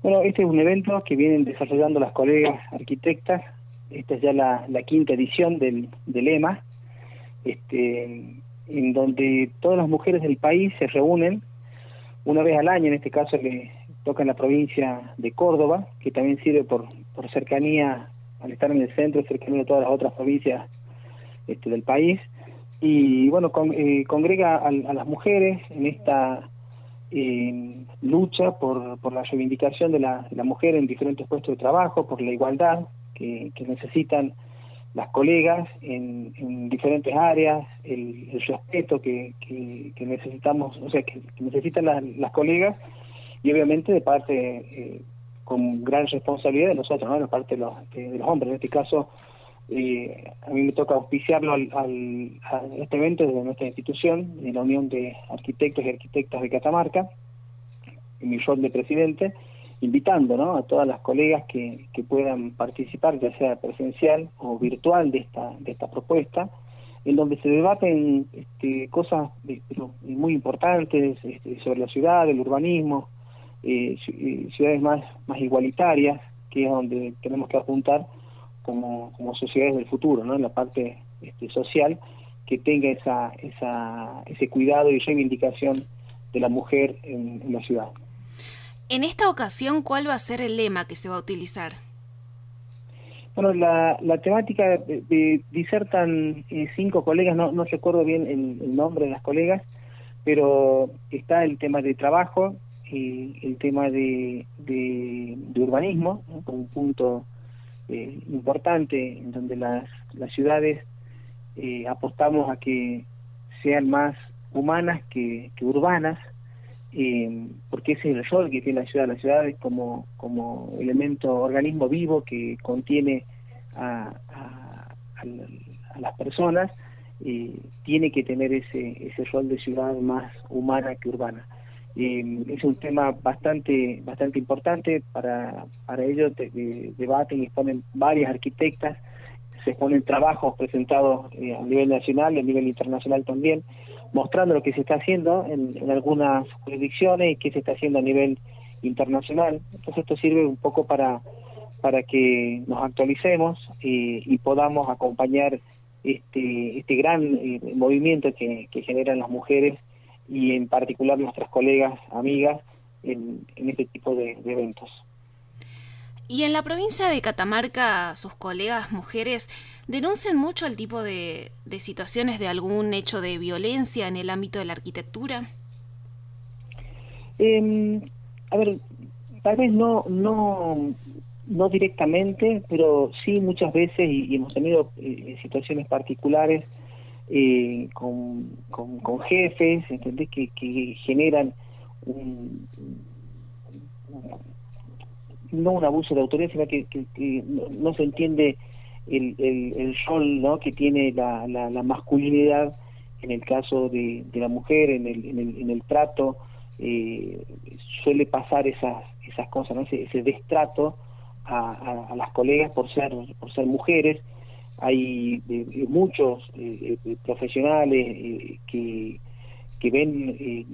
Bueno, este es un evento que vienen desarrollando las colegas arquitectas. Esta es ya la quinta edición del EMA, en donde todas las mujeres del país se reúnen una vez al año. En este caso le toca en la provincia de Córdoba, que también sirve por cercanía, al estar en el centro, cercanía de todas las otras provincias del país. Y bueno, congrega a las mujeres en esta lucha por la reivindicación de la mujer en diferentes puestos de trabajo, por la igualdad que necesitan las colegas en diferentes áreas, el respeto que necesitamos, o sea, que necesitan las colegas, y obviamente de parte, con gran responsabilidad de nosotros, ¿no? De parte de los hombres. En este caso, a mí me toca auspiciarlo a este evento desde nuestra institución, de la Unión de Arquitectos y Arquitectas de Catamarca, en mi rol de presidente, invitando, ¿no?, a todas las colegas que puedan participar, ya sea presencial o virtual, de esta propuesta, en donde se debaten cosas muy importantes sobre la ciudad, el urbanismo, ciudades más igualitarias, que es donde tenemos que apuntar como sociedades del futuro, ¿no?, en la parte social, que tenga ese cuidado y reivindicación de la mujer en la ciudad. En esta ocasión, ¿cuál va a ser el lema que se va a utilizar? Bueno, la temática disertan 5 colegas, no recuerdo bien el nombre de las colegas, pero está el tema de trabajo, el tema de urbanismo, ¿no?, como un punto importante en donde las ciudades apostamos a que sean más humanas que urbanas, porque ese es el rol que tiene la ciudad. La ciudad es como elemento, organismo vivo que contiene a las personas, tiene que tener ese rol de ciudad más humana que urbana. Es un tema bastante importante. Para ello debaten y exponen varias arquitectas, se exponen trabajos presentados a nivel nacional y a nivel internacional también, mostrando lo que se está haciendo en algunas jurisdicciones y qué se está haciendo a nivel internacional. Entonces esto sirve un poco para que nos actualicemos y podamos acompañar este gran movimiento que generan las mujeres, y en particular nuestras colegas, amigas, en este tipo de eventos. Y en la provincia de Catamarca, sus colegas mujeres denuncian mucho el tipo de situaciones de algún hecho de violencia en el ámbito de la arquitectura. A ver, tal vez no directamente, pero sí muchas veces, y hemos tenido situaciones particulares con jefes, ¿entendés?, que generan no un abuso de autoridad, sino que no se entiende el rol, ¿no?, que tiene la masculinidad en el caso de la mujer, en el trato. Suele pasar esas cosas, ¿no?, ese destrato a las colegas por ser mujeres. Hay muchos profesionales que ven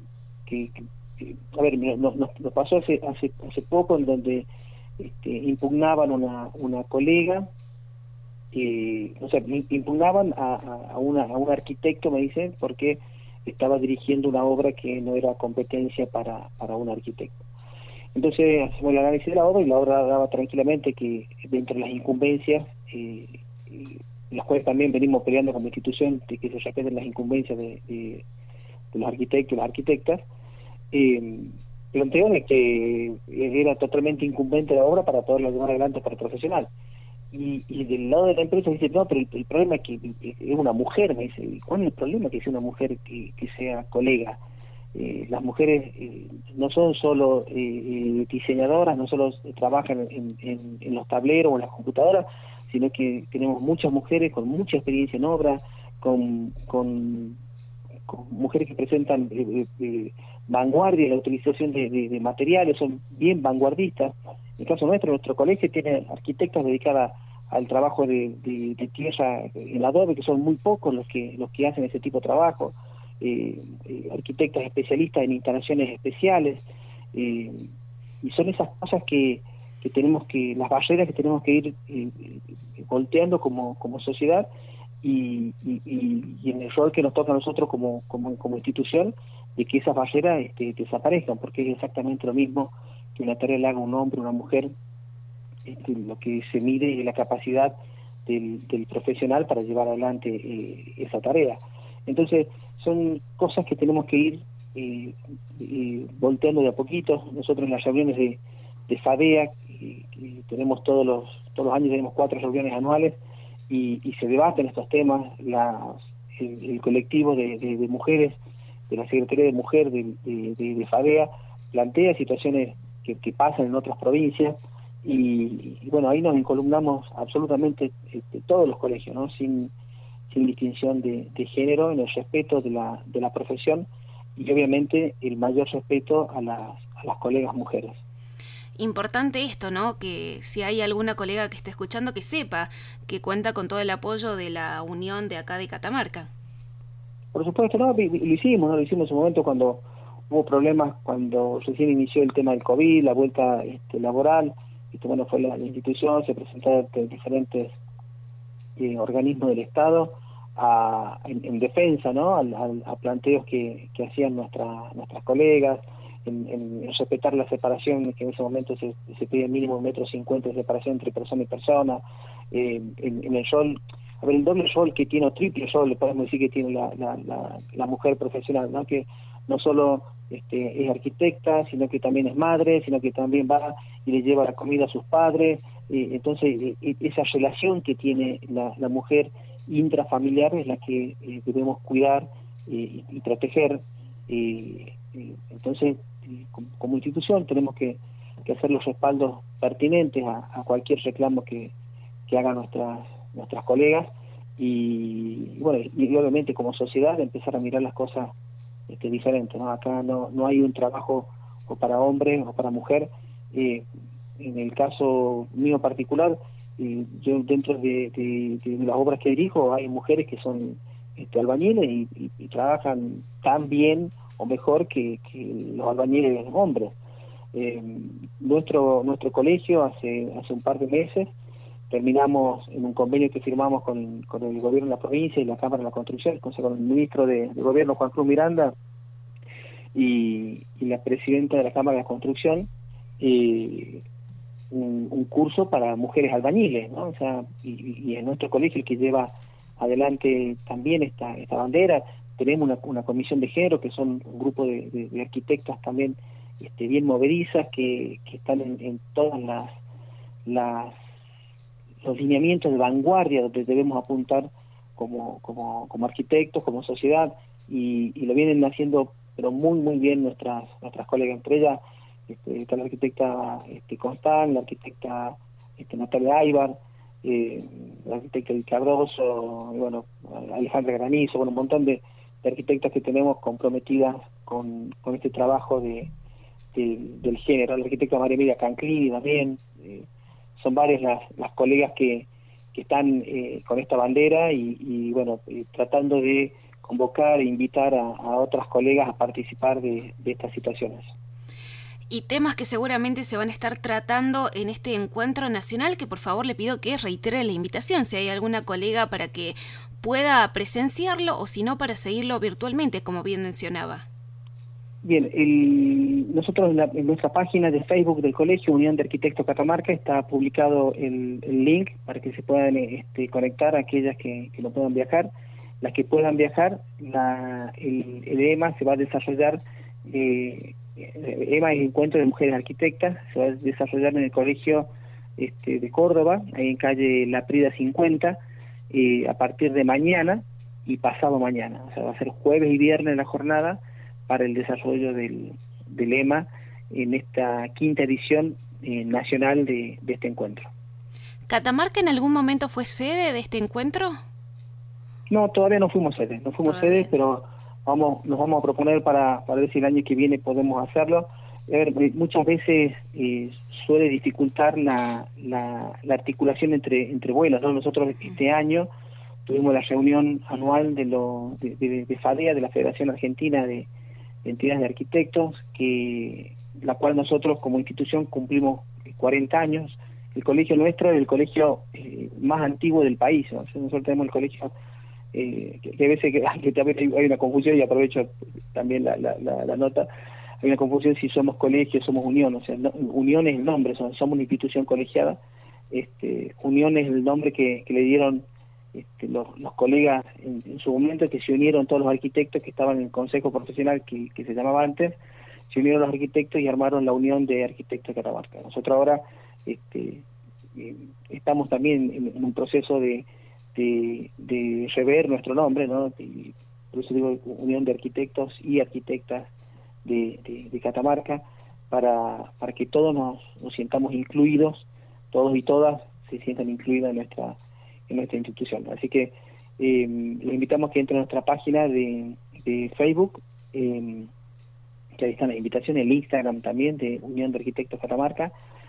a ver, nos pasó hace poco, en donde impugnaban una colega, o sea, impugnaban a un arquitecto, me dicen, porque estaba dirigiendo una obra que no era competencia para un arquitecto. Entonces hacemos el análisis de la obra, y la obra daba tranquilamente que dentro de las incumbencias, las cuales también venimos peleando como institución, de que se respeten las incumbencias de los arquitectos y las arquitectas, planteó de que era totalmente incumbente la obra para poderla llevar adelante para el profesional. Y del lado de la empresa dice, no, pero el problema es que es una mujer. Me dice, ¿cuál es el problema que sea una mujer que sea colega? Las mujeres no son solo diseñadoras, no solo trabajan en los tableros o en las computadoras, sino que tenemos muchas mujeres con mucha experiencia en obra, con mujeres que presentan vanguardia en la utilización de materiales, son bien vanguardistas. En el caso nuestro colegio tiene arquitectas dedicadas al trabajo de tierra en adobe, que son muy pocos los que hacen ese tipo de trabajo, arquitectas especialistas en instalaciones especiales, y son esas cosas que tenemos que, las barreras que tenemos que ir volteando como sociedad, y en el rol que nos toca a nosotros como institución, de que esas barreras desaparezcan, porque es exactamente lo mismo que una tarea la haga un hombre o una mujer. Lo que se mide es la capacidad del profesional para llevar adelante esa tarea. Entonces, son cosas que tenemos que ir volteando de a poquito. Nosotros en las reuniones de FADEA, tenemos todos los años, tenemos 4 reuniones anuales, y se debaten estos temas. El colectivo de mujeres, de la Secretaría de Mujer de FADEA, plantea situaciones que pasan en otras provincias, y bueno, ahí nos encolumnamos absolutamente todos los colegios, ¿no? Sin distinción de género, en el respeto de la profesión, y obviamente el mayor respeto a las colegas mujeres. Importante esto, ¿no? Que si hay alguna colega que esté escuchando, que sepa que cuenta con todo el apoyo de la unión de acá de Catamarca. Por supuesto, no, lo hicimos, ¿no? Lo hicimos en su momento cuando hubo problemas, cuando recién inició el tema del COVID, la vuelta laboral. Bueno, fue la institución, se presentaron diferentes organismos del Estado en defensa, ¿no? a planteos que hacían nuestras colegas, en respetar la separación, que en ese momento se pide mínimo 1,50 m de separación entre persona y persona, en el rol, a ver, el doble rol que tiene, o triple rol, le podemos decir, que tiene la mujer profesional, ¿no? Que no solo es arquitecta, sino que también es madre, sino que también va y le lleva la comida a sus padres. Entonces, esa relación que tiene la mujer intrafamiliar es la que debemos cuidar y proteger. Entonces, como institución tenemos que hacer los respaldos pertinentes a cualquier reclamo que hagan nuestras colegas, y bueno, y obviamente como sociedad empezar a mirar las cosas diferentes, ¿no? Acá no hay un trabajo o para hombre o para mujer. En el caso mío particular, yo dentro de las obras que dirijo, hay mujeres que son albañiles y trabajan tan bien o mejor que los albañiles hombres. Nuestro colegio hace un par de meses terminamos en un convenio que firmamos con el gobierno de la provincia y la Cámara de la Construcción, con el ministro de Gobierno, Juan Cruz Miranda, y la presidenta de la Cámara de la Construcción, un curso para mujeres albañiles, ¿no? O sea, y en nuestro colegio, el que lleva adelante también esta bandera, tenemos una comisión de género, que son un grupo de arquitectas también bien movedizas, que están en todas los lineamientos de vanguardia donde debemos apuntar como arquitectos, como sociedad, y lo vienen haciendo pero muy muy bien nuestras colegas. Entre ellas está la arquitecta Constán, la arquitecta Natalia Aybar, la arquitecta Edith Cardoso, y bueno, Alejandra Granizo, bueno, un montón de arquitectas que tenemos comprometidas con este trabajo del género. La arquitecta María Emilia Canclini también. Son varias las colegas que están con esta bandera, y bueno, tratando de convocar e invitar a otras colegas a participar de estas situaciones. Y temas que seguramente se van a estar tratando en este encuentro nacional, que por favor le pido que reitere la invitación, si hay alguna colega para que pueda presenciarlo, o si no, para seguirlo virtualmente, como bien mencionaba. Bien, nosotros en nuestra página de Facebook del Colegio Unión de Arquitectos Catamarca está publicado el link para que se puedan conectar a aquellas que no puedan viajar. Las que puedan viajar, el EMA se va a desarrollar, EMA es el Encuentro de Mujeres Arquitectas, se va a desarrollar en el Colegio de Córdoba, ahí en calle La Prida 50, a partir de mañana y pasado mañana. O sea, va a ser jueves y viernes la jornada para el desarrollo del EMA en esta 5ª edición nacional de este encuentro. ¿Catamarca en algún momento fue sede de este encuentro? No, todavía no fuimos sede, pero nos vamos a proponer para ver si el año que viene podemos hacerlo. Muchas veces suele dificultar la articulación entre vuelos, ¿no? Nosotros este año tuvimos la reunión anual de FADEA, de la Federación Argentina de Entidades de Arquitectos, que la cual nosotros como institución cumplimos 40 años. El colegio nuestro es el colegio más antiguo del país, ¿no? Nosotros tenemos el colegio, que a veces que también hay una confusión, y aprovecho también la nota, hay una confusión si somos colegio, somos unión. O sea, unión es el nombre, somos una institución colegiada. Unión es el nombre que le dieron los colegas en su momento, que se unieron todos los arquitectos que estaban en el consejo profesional que se llamaba antes, se unieron los arquitectos y armaron la Unión de Arquitectos de Catamarca. Nosotros ahora estamos también en un proceso de rever nuestro nombre, ¿no? Y por eso digo Unión de Arquitectos y Arquitectas de Catamarca, para que todos nos sientamos incluidos, todos y todas se sientan incluidos en nuestra institución. Así que les invitamos a que entren a nuestra página de Facebook, que ahí están las invitaciones, el Instagram también de Unión de Arquitectos Catamarca,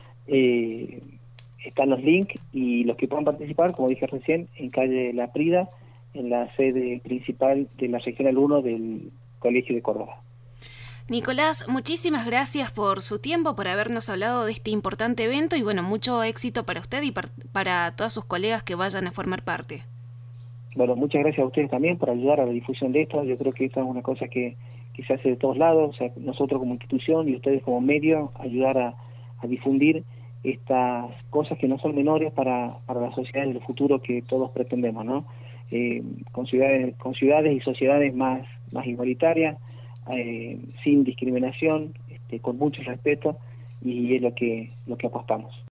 están los links, y los que puedan participar, como dije recién, en calle La Prida, en la sede principal de la Regional 1 del Colegio de Córdoba. Nicolás, muchísimas gracias por su tiempo, por habernos hablado de este importante evento, y bueno, mucho éxito para usted y para todos sus colegas que vayan a formar parte. Bueno, muchas gracias a ustedes también por ayudar a la difusión de esto. Yo creo que esta es una cosa que se hace de todos lados, o sea, nosotros como institución y ustedes como medio, ayudar a difundir estas cosas que no son menores para la sociedad del futuro que todos pretendemos, ¿no? Con ciudades y sociedades más igualitarias, sin discriminación, con mucho respeto, y es lo que apostamos.